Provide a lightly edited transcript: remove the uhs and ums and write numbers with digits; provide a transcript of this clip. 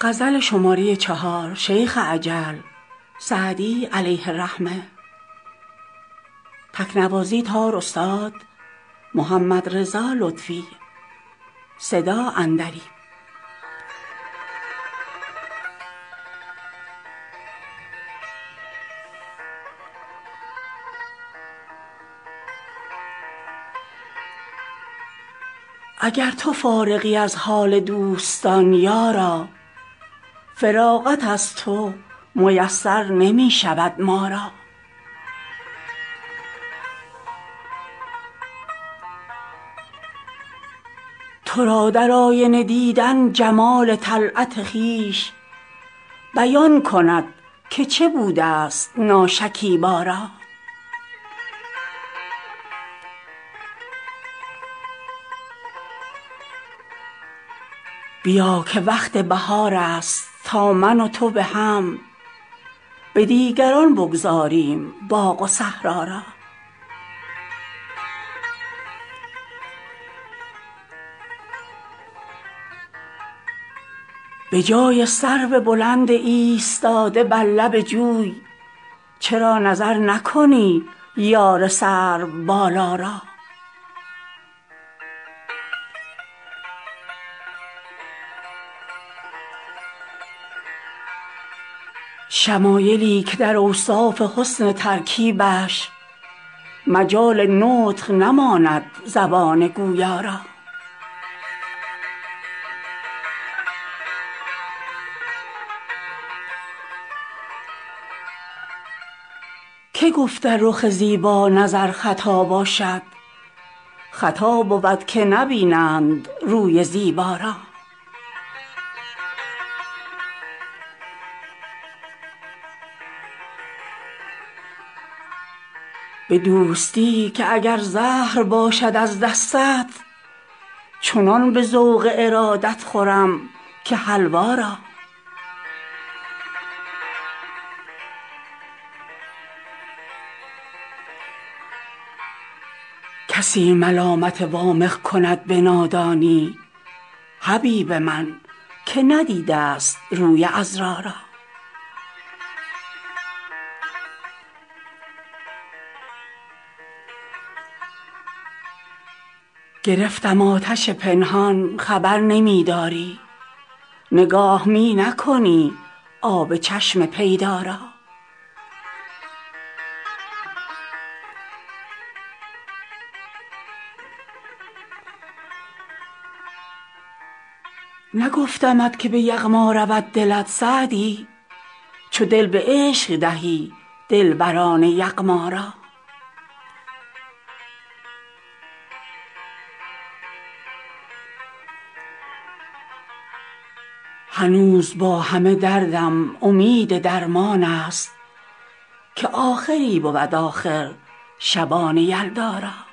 غزل شماره 4 شیخ عجل سعدی علیه الرحمه. تکنوازی تار استاد محمد رضا لطفی. صدا اندری. اگر تو فارغی از حال دوستان یارا، فراغت از تو میسر نمی شود ما را. تو را در آینه دیدن جمال طلعت خویش، بیان کند که چه بوده است ناشکیبا را. بیا که وقت بهار است تا من و تو به هم، به دیگران بگذاریم باغ و صحرا را. به جای سرو بلند ایستاده بر لب جوی، چرا نظر نکنی یار سرو بالا را. شمایلی که در اوصاف حسن ترکیبش، مجال نطق نماند زبان گویا را. که گفته رخ زیبا نظر خطا باشد، خطا بود که نبینند روی زیبا را. به دوستی که اگر زهر باشد از دستت، چنان به ذوق ارادت خورم که حلوا را. کسی ملامت وامق کند به نادانی، حبیب من که ندیده است روی عذرا را. گرفتم آتش پنهان خبر نمی داری، نگاه می نکنی آب چشم پیدا را. نگفتمت که به یغما رود دلت سعدی، چو دل به عشق دهی دلبران یغما را. هنوز با همه دردم امید درمان است، که آخری بود آخر شبان یلدا را.